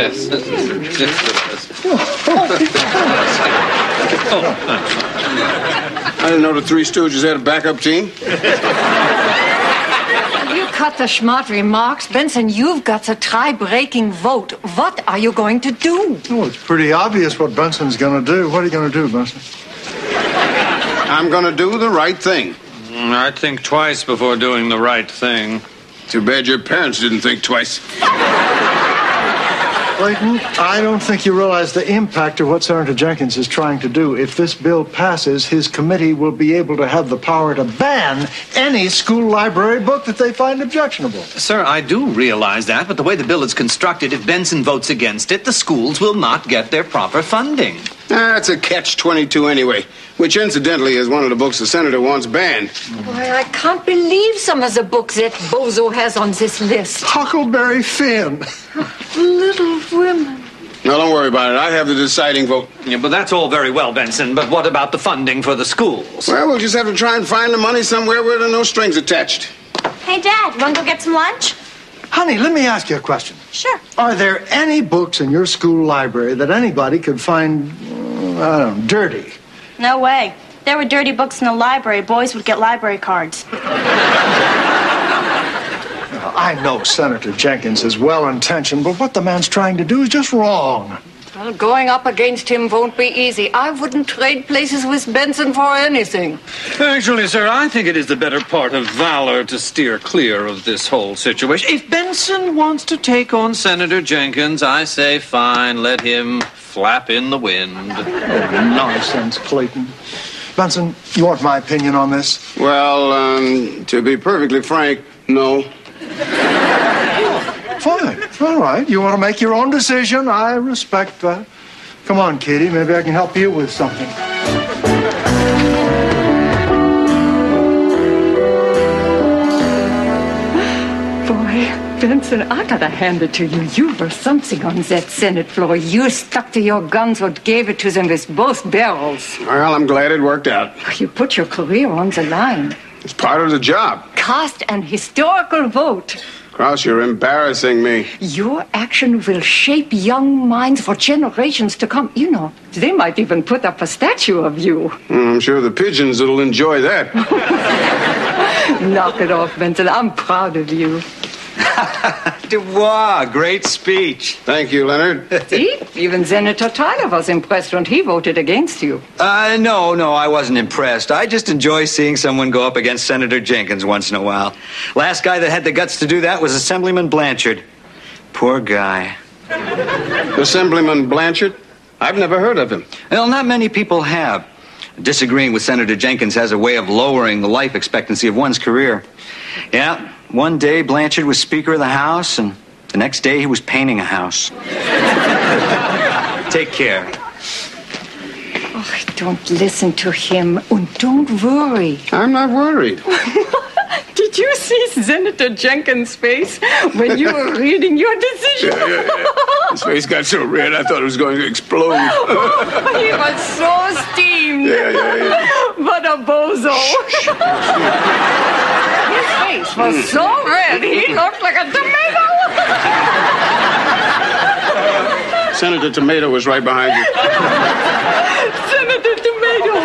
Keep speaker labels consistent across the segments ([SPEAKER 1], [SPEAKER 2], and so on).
[SPEAKER 1] Yes.
[SPEAKER 2] I didn't know the Three Stooges had a backup team.
[SPEAKER 3] You cut the smart remarks. Benson, you've got a tie-breaking vote. What are you going to do?
[SPEAKER 4] Oh, it's pretty obvious what Benson's going to do. What are you going to do, Benson?
[SPEAKER 2] I'm going to do the right thing.
[SPEAKER 1] I think twice before doing the right thing.
[SPEAKER 2] Too bad your parents didn't think twice.
[SPEAKER 4] Clayton, I don't think you realize the impact of what Senator Jenkins is trying to do. If this bill passes, his committee will be able to have the power to ban any school library book that they find objectionable.
[SPEAKER 5] Sir, I do realize that, but the way the bill is constructed, if Benson votes against it, the schools will not get their proper funding.
[SPEAKER 2] That's a catch-22 anyway, which incidentally is one of the books the senator wants banned.
[SPEAKER 3] Why, I can't believe some of the books that Bozo has on this list.
[SPEAKER 4] Huckleberry Finn.
[SPEAKER 3] Little Women.
[SPEAKER 2] No, don't worry about it. I have the deciding vote.
[SPEAKER 5] Yeah, but that's all very well, Benson, but what about the funding for the schools?
[SPEAKER 2] Well, we'll just have to try and find the money somewhere where there are no strings attached.
[SPEAKER 6] Hey, Dad, want to go get some lunch?
[SPEAKER 4] Honey, let me ask you a question.
[SPEAKER 6] Sure.
[SPEAKER 4] Are there any books in your school library that anybody could find, I don't know, dirty?
[SPEAKER 6] No way. If there were dirty books in the library, boys would get library cards.
[SPEAKER 4] I know Senator Jenkins is well-intentioned, but what the man's trying to do is just wrong.
[SPEAKER 3] Well, going up against him won't be easy. I wouldn't trade places with Benson for anything.
[SPEAKER 1] Actually, sir, I think it is the better part of valor to steer clear of this whole situation. If Benson wants to take on Senator Jenkins, I say fine, let him flap in the wind.
[SPEAKER 4] Oh, nonsense, Clayton. Benson, you want my opinion on this?
[SPEAKER 2] Well, to be perfectly frank, no.
[SPEAKER 4] Fine. All right. You want to make your own decision. I respect that. Come on, Katie. Maybe I can help you with something.
[SPEAKER 3] Boy, Benson, I gotta hand it to you. You were something on that Senate floor. You stuck to your guns or gave it to them with both barrels.
[SPEAKER 2] Well, I'm glad it worked out.
[SPEAKER 3] You put your career on the line.
[SPEAKER 2] It's part of the job.
[SPEAKER 3] Cast an historical vote.
[SPEAKER 2] Krause, you're embarrassing me.
[SPEAKER 3] Your action will shape young minds for generations to come. You know, they might even put up a statue of you.
[SPEAKER 2] I'm sure the pigeons will enjoy that.
[SPEAKER 3] Knock it off, Benson. I'm proud of you.
[SPEAKER 5] Dubois, great speech.
[SPEAKER 2] Thank you, Leonard.
[SPEAKER 3] See? Even Senator Tyler was impressed when he voted against you.
[SPEAKER 5] No, I wasn't impressed. I just enjoy seeing someone go up against Senator Jenkins once in a while. Last guy that had the guts to do that was Assemblyman Blanchard. Poor guy.
[SPEAKER 2] Assemblyman Blanchard? I've never heard of him.
[SPEAKER 5] Well, not many people have. Disagreeing with Senator Jenkins has a way of lowering the life expectancy of one's career. Yeah, one day Blanchard was Speaker of the House, and the next day he was painting a house. Take care.
[SPEAKER 3] Oh, don't listen to him, and don't worry.
[SPEAKER 2] I'm not worried.
[SPEAKER 3] Did you see Senator Jenkins' face when you were reading your decision?
[SPEAKER 2] Yeah. His face got so red, I thought it was going to explode.
[SPEAKER 3] He was so steamed.
[SPEAKER 2] Yeah.
[SPEAKER 3] What a bozo. His face was so red, he looked like a tomato.
[SPEAKER 2] Senator Tomato was right behind you.
[SPEAKER 3] Senator Tomato.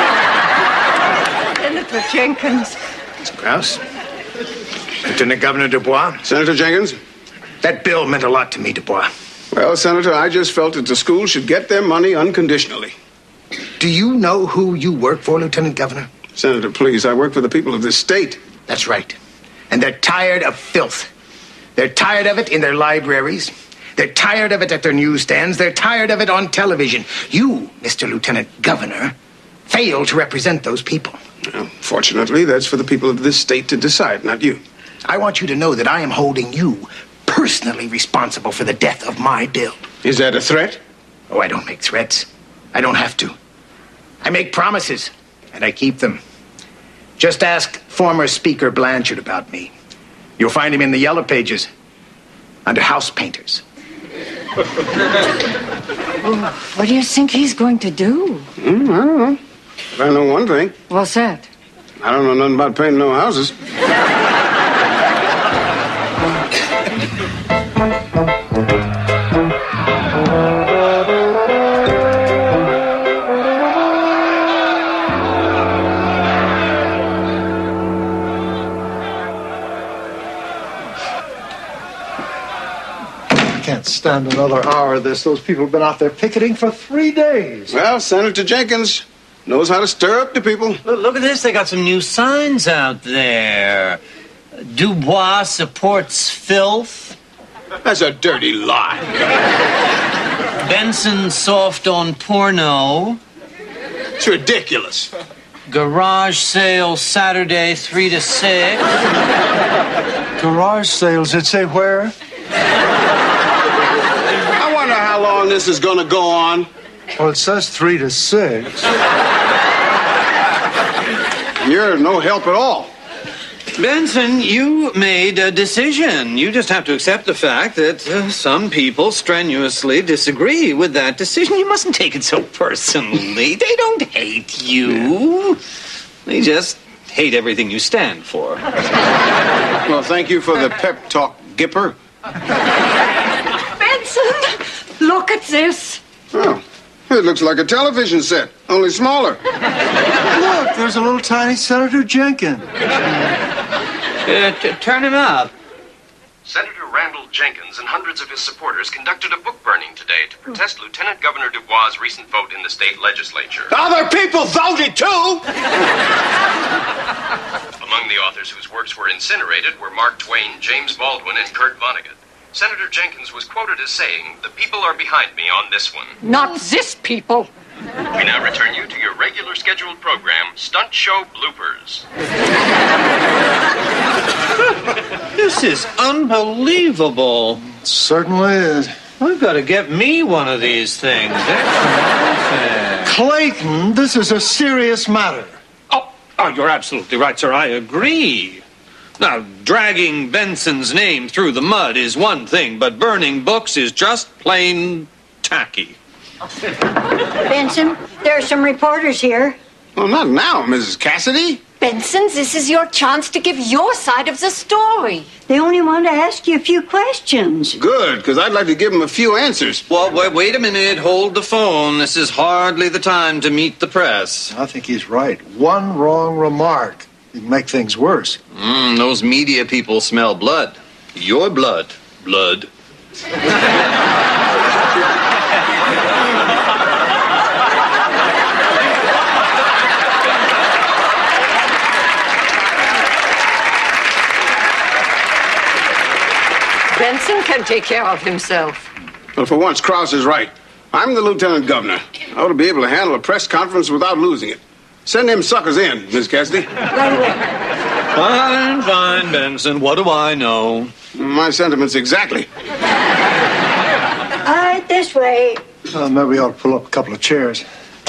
[SPEAKER 3] Senator Jenkins.
[SPEAKER 7] Krause? Lieutenant Governor Dubois?
[SPEAKER 2] Senator Jenkins?
[SPEAKER 7] That bill meant a lot to me, Dubois.
[SPEAKER 2] Well, Senator, I just felt that the schools should get their money unconditionally.
[SPEAKER 7] Do you know who you work for, Lieutenant Governor?
[SPEAKER 2] Senator, please, I work for the people of this state.
[SPEAKER 7] That's right. And they're tired of filth. They're tired of it in their libraries. They're tired of it at their newsstands. They're tired of it on television. You, Mr. Lieutenant Governor, fail to represent those people.
[SPEAKER 2] Well, fortunately, that's for the people of this state to decide, not you.
[SPEAKER 7] I want you to know that I am holding you personally responsible for the death of my bill.
[SPEAKER 2] Is that a threat?
[SPEAKER 7] Oh, I don't make threats. I don't have to. I make promises, and I keep them. Just ask former Speaker Blanchard about me. You'll find him in the Yellow Pages under house painters.
[SPEAKER 3] What do you think he's going to do?
[SPEAKER 2] I don't know. But I know one thing.
[SPEAKER 3] What's that?
[SPEAKER 2] I don't know nothing about painting no houses.
[SPEAKER 4] stand another hour of this. Those people have been out there picketing for 3 days.
[SPEAKER 2] Well, Senator Jenkins knows how to stir up the people.
[SPEAKER 1] Look at this. They got some new signs out there. Dubois supports filth.
[SPEAKER 2] That's a dirty lie.
[SPEAKER 1] Benson soft on porno.
[SPEAKER 2] It's ridiculous.
[SPEAKER 1] Garage sale Saturday 3 to 6.
[SPEAKER 4] Garage sales, it say where?
[SPEAKER 2] I wonder how long this is going to go on.
[SPEAKER 4] Well, it says 3 to 6.
[SPEAKER 2] You're no help at all.
[SPEAKER 1] Benson, you made a decision. You just have to accept the fact that some people strenuously disagree with that decision. You mustn't take it so personally. They don't hate you. They just hate everything you stand for.
[SPEAKER 2] Well, thank you for the pep talk, Gipper.
[SPEAKER 3] Benson, look at this.
[SPEAKER 2] Oh, it looks like a television set, only smaller.
[SPEAKER 4] Look, there's a little tiny Senator Jenkins.
[SPEAKER 1] Turn him up.
[SPEAKER 8] Senator Randall Jenkins and hundreds of his supporters conducted a book burning today to protest Lieutenant Governor Dubois' recent vote in the state legislature.
[SPEAKER 2] Other people voted too!
[SPEAKER 8] Among the authors whose works were incinerated were Mark Twain, James Baldwin, and Kurt Vonnegut. Senator Jenkins was quoted as saying, "The people are behind me on this one."
[SPEAKER 3] Not this people.
[SPEAKER 8] We now return you to your regular scheduled program, Stunt Show Bloopers.
[SPEAKER 1] This is unbelievable.
[SPEAKER 4] Certainly is.
[SPEAKER 1] I've got to get me one of these things.
[SPEAKER 4] Clayton, this is a serious matter.
[SPEAKER 1] Oh, you're absolutely right, sir. I agree. Now, dragging Benson's name through the mud is one thing, but burning books is just plain tacky.
[SPEAKER 9] Benson, there are some reporters here.
[SPEAKER 2] Well, not now, Mrs. Cassidy.
[SPEAKER 3] Benson, this is your chance to give your side of the story.
[SPEAKER 9] They only want to ask you a few questions.
[SPEAKER 2] Good, because I'd like to give them a few answers.
[SPEAKER 1] Well, wait a minute. Hold the phone. This is hardly the time to meet the press.
[SPEAKER 4] I think he's right. One wrong remark can make things worse.
[SPEAKER 1] Those media people smell blood. Your blood. Blood.
[SPEAKER 3] Benson can take care of himself.
[SPEAKER 2] Well, for once, Krause is right. I'm the lieutenant governor. I ought to be able to handle a press conference without losing it. Send them suckers in, Miss Cassidy.
[SPEAKER 1] Fine, Benson. What do I know?
[SPEAKER 2] My sentiments exactly.
[SPEAKER 9] All right, this way.
[SPEAKER 4] Maybe we ought to pull up a couple of chairs.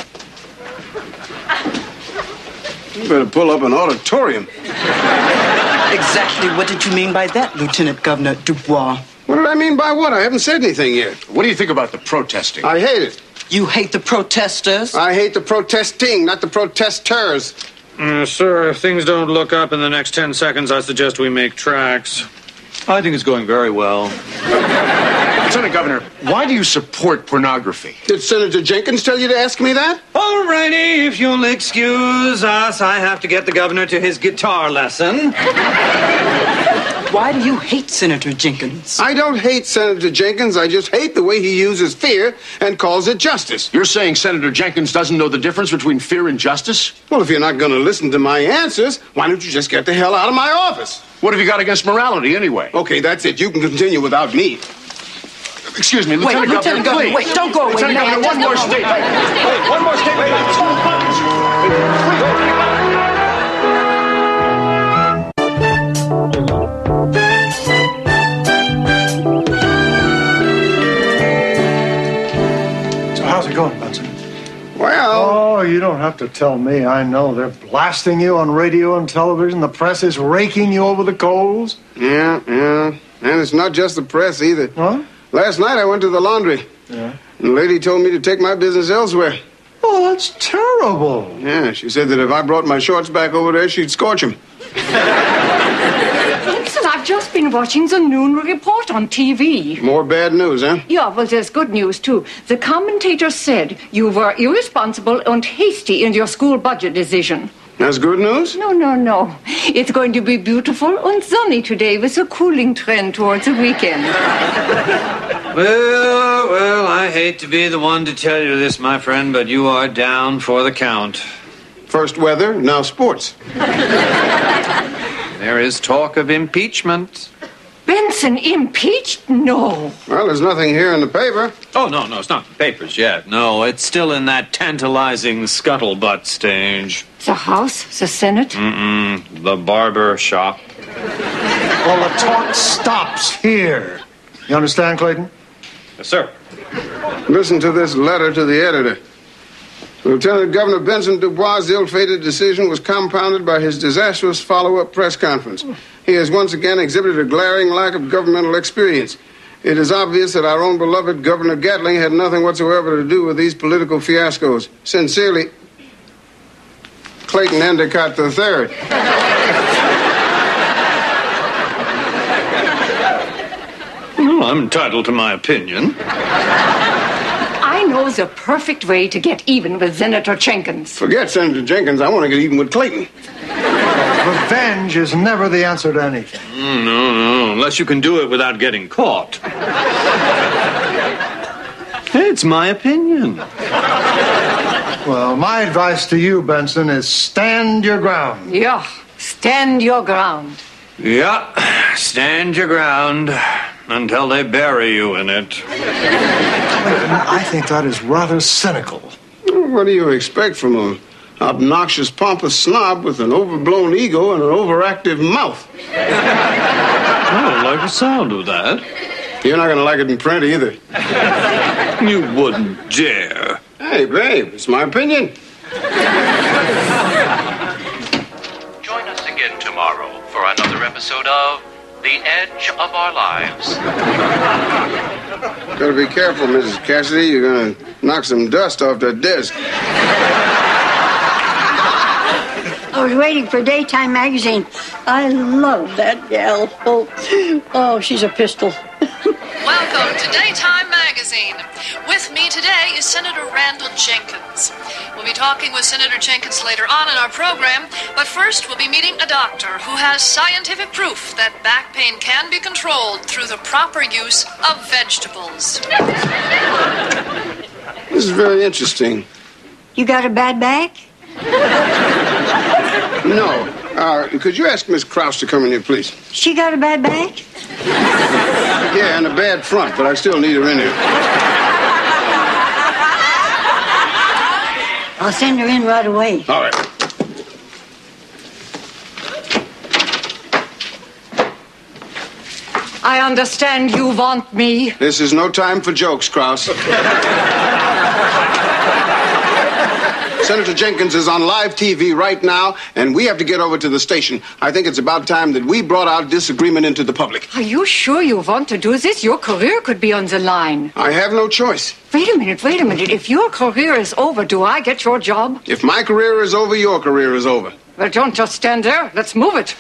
[SPEAKER 2] You better pull up an auditorium.
[SPEAKER 10] Exactly what did you mean by that, Lieutenant Governor Dubois?
[SPEAKER 2] What did I mean by what? I haven't said anything yet.
[SPEAKER 7] What do you think about the protesting?
[SPEAKER 2] I hate it.
[SPEAKER 10] You hate the protesters?
[SPEAKER 2] I hate the protesting, not the protesters.
[SPEAKER 1] Sir, if things don't look up in the next 10 seconds, I suggest we make tracks. I think it's going very well.
[SPEAKER 7] Lieutenant Governor, why do you support pornography?
[SPEAKER 2] Did Senator Jenkins tell you to ask me that?
[SPEAKER 1] All righty, if you'll excuse us, I have to get the governor to his guitar lesson.
[SPEAKER 10] Why do you hate Senator Jenkins?
[SPEAKER 2] I don't hate Senator Jenkins. I just hate the way he uses fear and calls it justice.
[SPEAKER 7] You're saying Senator Jenkins doesn't know the difference between fear and justice?
[SPEAKER 2] Well, if you're not going to listen to my answers, why don't you just get the hell out of my office?
[SPEAKER 7] What have you got against morality, anyway?
[SPEAKER 2] Okay, that's it. You can continue without me.
[SPEAKER 7] Excuse me, Lieutenant Governor, please.
[SPEAKER 10] Wait, don't go away.
[SPEAKER 7] Lieutenant Governor, one more statement. Wait, one more statement.
[SPEAKER 4] So how's it going, Benson?
[SPEAKER 2] Well...
[SPEAKER 4] Oh, you don't have to tell me. I know. They're blasting you on radio and television. The press is raking you over the coals.
[SPEAKER 2] Yeah. And it's not just the press either.
[SPEAKER 4] Huh?
[SPEAKER 2] Last night I went to the laundry.
[SPEAKER 4] Yeah.
[SPEAKER 2] And the lady told me to take my business elsewhere.
[SPEAKER 4] Oh, that's terrible.
[SPEAKER 2] Yeah, she said that if I brought my shorts back over there, she'd scorch them.
[SPEAKER 3] Benson, I've just been watching the noon report on TV.
[SPEAKER 2] More bad news, huh?
[SPEAKER 3] Yeah, well, there's good news, too. The commentator said you were irresponsible and hasty in your school budget decision.
[SPEAKER 2] That's good news?
[SPEAKER 3] No. It's going to be beautiful and sunny today with a cooling trend towards the weekend.
[SPEAKER 1] Well, I hate to be the one to tell you this, my friend, but you are down for the count.
[SPEAKER 2] First weather, now sports.
[SPEAKER 1] There is talk of impeachment.
[SPEAKER 3] Benson impeached? No.
[SPEAKER 2] Well, there's nothing here in the paper.
[SPEAKER 1] Oh, no, it's not in the papers yet. No, it's still in that tantalizing scuttlebutt stage.
[SPEAKER 3] The House? The Senate?
[SPEAKER 1] The barber shop.
[SPEAKER 4] Well, the talk stops here. You understand, Clayton?
[SPEAKER 1] Yes, sir.
[SPEAKER 2] Listen to this letter to the editor. Lieutenant Governor Benson Dubois' ill-fated decision was compounded by his disastrous follow-up press conference. He has once again exhibited a glaring lack of governmental experience. It is obvious that our own beloved Governor Gatling had nothing whatsoever to do with these political fiascos. Sincerely, Clayton Endicott III.
[SPEAKER 1] Well, I'm entitled to my opinion.
[SPEAKER 3] I know the perfect way to get even with Senator Jenkins.
[SPEAKER 2] Forget Senator Jenkins. I want to get even with Clayton.
[SPEAKER 4] Revenge is never the answer to anything.
[SPEAKER 1] No, unless you can do it without getting caught. It's my opinion.
[SPEAKER 4] Well, my advice to you, Benson, is stand your ground.
[SPEAKER 3] Yeah, stand your ground.
[SPEAKER 1] Yeah, stand your ground until they bury you in it.
[SPEAKER 4] I think that is rather cynical.
[SPEAKER 2] What do you expect from an obnoxious, pompous snob with an overblown ego and an overactive mouth?
[SPEAKER 1] I don't like the sound of that.
[SPEAKER 2] You're not going to like it in print either.
[SPEAKER 1] You wouldn't dare.
[SPEAKER 2] Hey, babe, it's my opinion.
[SPEAKER 8] Join us again tomorrow for another episode of The Edge of Our Lives.
[SPEAKER 2] Gotta be careful, Mrs. Cassidy. You're gonna knock some dust off that desk.
[SPEAKER 9] I was waiting for Daytime Magazine. I love that gal. Oh, she's a pistol.
[SPEAKER 11] Welcome to Daytime Magazine. With me today is Senator Randall Jenkins. We'll be talking with Senator Jenkins later on in our program, but first we'll be meeting a doctor who has scientific proof that back pain can be controlled through the proper use of vegetables.
[SPEAKER 2] This is very interesting.
[SPEAKER 9] You got a bad back?
[SPEAKER 2] No. Could you ask Miss Krause to come in here, please?
[SPEAKER 9] She got a bad back?
[SPEAKER 2] Yeah, and a bad front, but I still need her in here.
[SPEAKER 9] I'll send her in right away.
[SPEAKER 2] All right.
[SPEAKER 3] I understand you want me.
[SPEAKER 2] This is no time for jokes, Krause. Senator Jenkins is on live TV right now, and we have to get over to the station. I think it's about time that we brought our disagreement into the public.
[SPEAKER 3] Are you sure you want to do this? Your career could be on the line.
[SPEAKER 2] I have no choice.
[SPEAKER 3] Wait a minute. If your career is over, do I get your job?
[SPEAKER 2] If my career is over, your career is over.
[SPEAKER 3] Well, don't just stand there. Let's move it.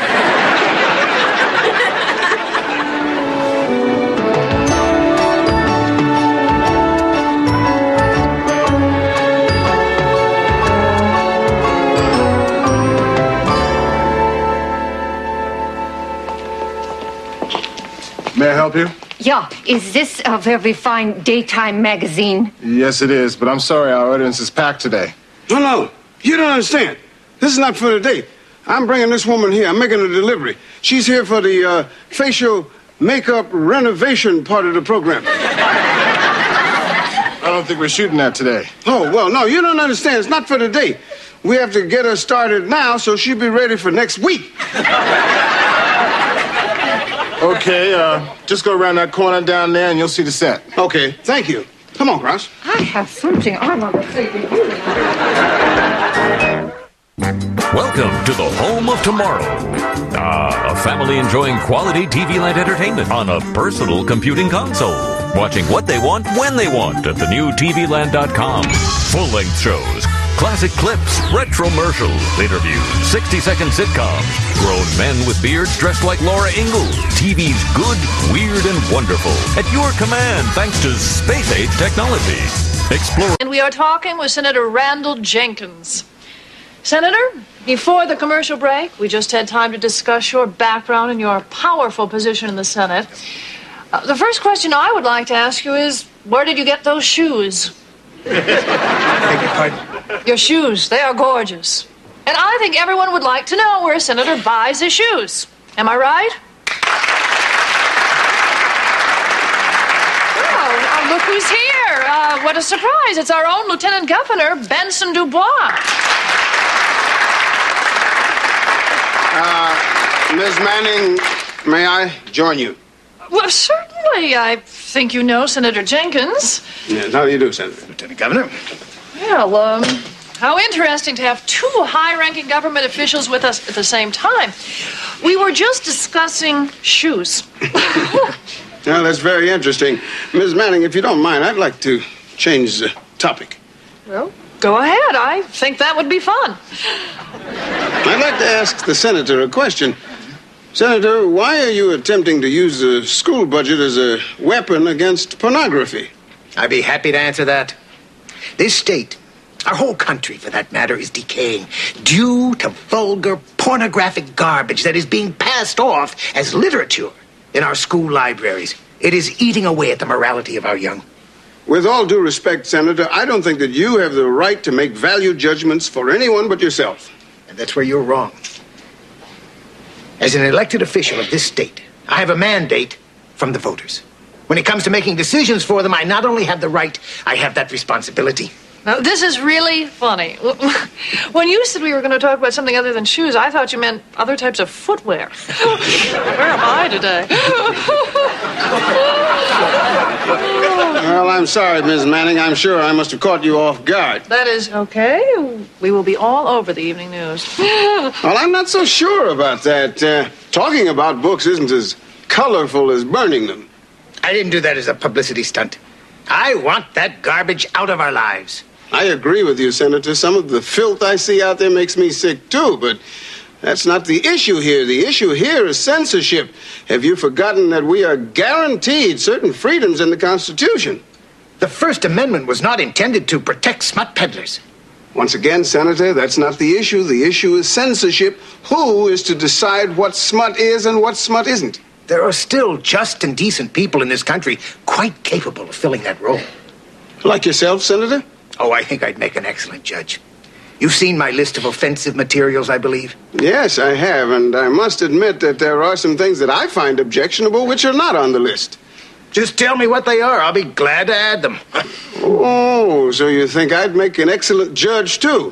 [SPEAKER 12] May I help you?
[SPEAKER 3] Yeah, is this a very fine Daytime Magazine?
[SPEAKER 12] Yes, it is, but I'm sorry our audience is packed today.
[SPEAKER 2] No, you don't understand. This is not for today. I'm bringing this woman here. I'm making a delivery. She's here for the facial makeup renovation part of the program.
[SPEAKER 12] I don't think we're shooting that today.
[SPEAKER 2] Oh, well, no, you don't understand. It's not for today. We have to get her started now so she'll be ready for next week.
[SPEAKER 12] Okay, just go around that corner down there and you'll see the set.
[SPEAKER 2] Okay, thank you. Come on, Krause.
[SPEAKER 3] I have something I want to say to you.
[SPEAKER 13] Welcome to the home of tomorrow. A family enjoying quality TV land entertainment on a personal computing console. Watching what they want, when they want at the new TVland.com. Full-length shows, classic clips, retromercials, interviews, 60-second sitcoms, grown men with beards dressed like Laura Ingalls. TV's good, weird, and wonderful. At your command, thanks to space-age technology. Explore.
[SPEAKER 11] And we are talking with Senator Randall Jenkins. Senator, before the commercial break, we just had time to discuss your background and your powerful position in the Senate. The first question I would like to ask you is, where did you get those shoes?
[SPEAKER 7] Beg your pardon?
[SPEAKER 11] Your shoes, they are gorgeous. And I think everyone would like to know where a senator buys his shoes. Am I right? Oh, look who's here. What a surprise. It's our own Lieutenant Governor, Benson Dubois.
[SPEAKER 2] Ms. Manning, may I join you?
[SPEAKER 11] Well, certainly. I think you know Senator Jenkins.
[SPEAKER 2] Yes, how do you do, Senator?
[SPEAKER 7] Lieutenant Governor.
[SPEAKER 11] Well, how interesting to have two high-ranking government officials with us at the same time. We were just discussing shoes.
[SPEAKER 2] Well, that's very interesting. Ms. Manning, if you don't mind, I'd like to change the topic.
[SPEAKER 11] Well, go ahead. I think that would be fun.
[SPEAKER 2] I'd like to ask the senator a question. Senator, why are you attempting to use the school budget as a weapon against pornography?
[SPEAKER 7] I'd be happy to answer that. This state, our whole country for that matter, is decaying due to vulgar pornographic garbage that is being passed off as literature in our school libraries. It is eating away at the morality of our young.
[SPEAKER 2] With all due respect, Senator, I don't think that you have the right to make value judgments for anyone but yourself.
[SPEAKER 7] And that's where you're wrong. As an elected official of this state, I have a mandate from the voters. When it comes to making decisions for them, I not only have the right, I have that responsibility.
[SPEAKER 11] Now, this is really funny. When you said we were going to talk about something other than shoes, I thought you meant other types of footwear. Where am I today?
[SPEAKER 2] Well, I'm sorry, Ms. Manning. I'm sure I must have caught you off guard.
[SPEAKER 11] That is okay. We will be all over the evening news.
[SPEAKER 2] Well, I'm not so sure about that. Talking about books isn't as colorful as burning them.
[SPEAKER 7] I didn't do that as a publicity stunt. I want that garbage out of our lives.
[SPEAKER 2] I agree with you, Senator. Some of the filth I see out there makes me sick, too, but that's not the issue here. The issue here is censorship. Have you forgotten that we are guaranteed certain freedoms in the Constitution?
[SPEAKER 7] The First Amendment was not intended to protect smut peddlers.
[SPEAKER 2] Once again, Senator, that's not the issue. The issue is censorship. Who is to decide what smut is and what smut isn't?
[SPEAKER 7] There are still just and decent people in this country quite capable of filling that role.
[SPEAKER 2] Like yourself, Senator?
[SPEAKER 7] Oh, I think I'd make an excellent judge. You've seen my list of offensive materials, I believe.
[SPEAKER 2] Yes, I have, and I must admit that there are some things that I find objectionable which are not on the list.
[SPEAKER 7] Just tell me what they are. I'll be glad to add them.
[SPEAKER 2] Oh, so you think I'd make an excellent judge, too?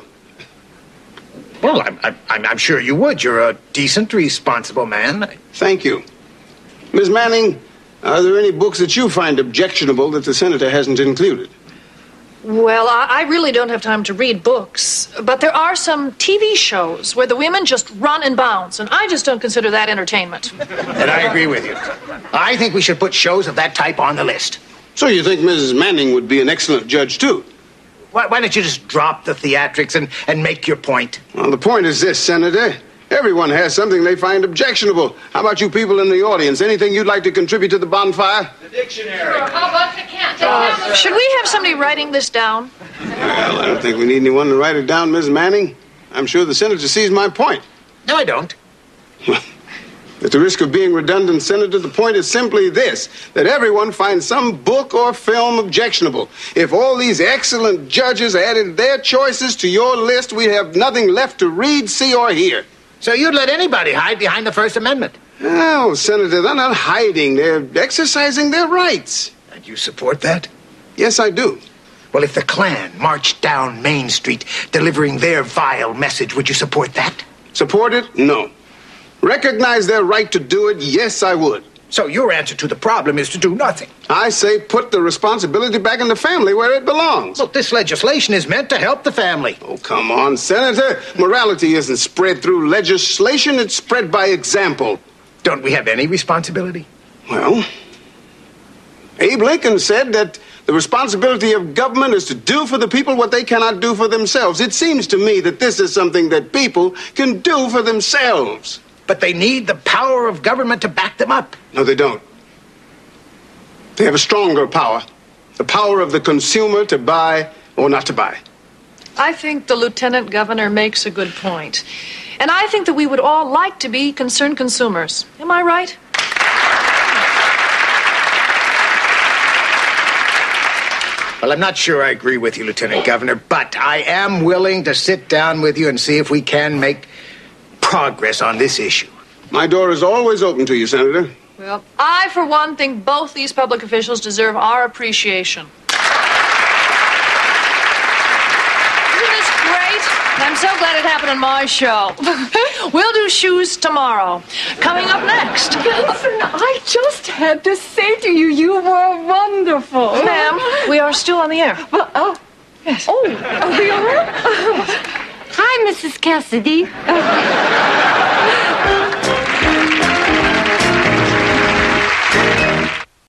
[SPEAKER 7] Well, I'm sure you would. You're a decent, responsible man.
[SPEAKER 2] Thank you. Ms. Manning, are there any books that you find objectionable that the senator hasn't included?
[SPEAKER 11] Well, I really don't have time to read books, but there are some TV shows where the women just run and bounce, and I just don't consider that entertainment.
[SPEAKER 7] And I agree with you. I think we should put shows of that type on the list.
[SPEAKER 2] So you think Mrs. Manning would be an excellent judge, too?
[SPEAKER 7] Why don't you just drop the theatrics and make your point?
[SPEAKER 2] Well, the point is this, Senator. Everyone has something they find objectionable. How about you people in the audience? Anything you'd like to contribute to the bonfire?
[SPEAKER 14] The dictionary.
[SPEAKER 11] How about the cat? Should we have somebody writing this down?
[SPEAKER 2] Well, I don't think we need anyone to write it down, Ms. Manning. I'm sure the senator sees my point.
[SPEAKER 7] No, I don't.
[SPEAKER 2] At the risk of being redundant, Senator, the point is simply this, that everyone finds some book or film objectionable. If all these excellent judges added their choices to your list, we'd have nothing left to read, see, or hear.
[SPEAKER 7] So you'd let anybody hide behind the First Amendment?
[SPEAKER 2] No, Senator, they're not hiding. They're exercising their rights.
[SPEAKER 7] And you support that?
[SPEAKER 2] Yes, I do.
[SPEAKER 7] Well, if the Klan marched down Main Street delivering their vile message, would you support that?
[SPEAKER 2] Support it? No. Recognize their right to do it? Yes, I would.
[SPEAKER 7] So your answer to the problem is to do nothing?
[SPEAKER 2] I say put the responsibility back in the family where it belongs.
[SPEAKER 7] Look, this legislation is meant to help the family.
[SPEAKER 2] Oh, come on, Senator. Morality isn't spread through legislation. It's spread by example.
[SPEAKER 7] Don't we have any responsibility?
[SPEAKER 2] Well, Abe Lincoln said that the responsibility of government is to do for the people what they cannot do for themselves. It seems to me that this is something that people can do for themselves.
[SPEAKER 7] But they need the power of government to back them up.
[SPEAKER 2] No, they don't. They have a stronger power. The power of the consumer to buy or not to buy.
[SPEAKER 11] I think the Lieutenant Governor makes a good point. And I think that we would all like to be concerned consumers. Am I right?
[SPEAKER 2] Well, I don't think we need anyone to write it down, Ms. Manning. I'm sure the senator sees my point. No, they don't.
[SPEAKER 11] I think that we would all like to be concerned consumers. Am I right?
[SPEAKER 2] Well, I don't think we need anyone to write it down, Ms. Manning. I'm sure the senator sees my point.
[SPEAKER 11] Am I right?
[SPEAKER 7] Well, I'm not sure I agree with you, Lieutenant Governor, but I am willing to sit down with you and see if we can make progress on this issue.
[SPEAKER 2] My door is always open to you, Senator.
[SPEAKER 11] Well, I, for one, think both these public officials deserve our appreciation. Isn't this great? I'm so glad it happened on my show. We'll do shoes tomorrow. Coming up next.
[SPEAKER 3] Benson, I just had to say to you, you were wonderful.
[SPEAKER 11] Ma'am, we are still on the air.
[SPEAKER 3] Well,
[SPEAKER 11] yes.
[SPEAKER 3] Oh, we are? Hi, Mrs. Cassidy.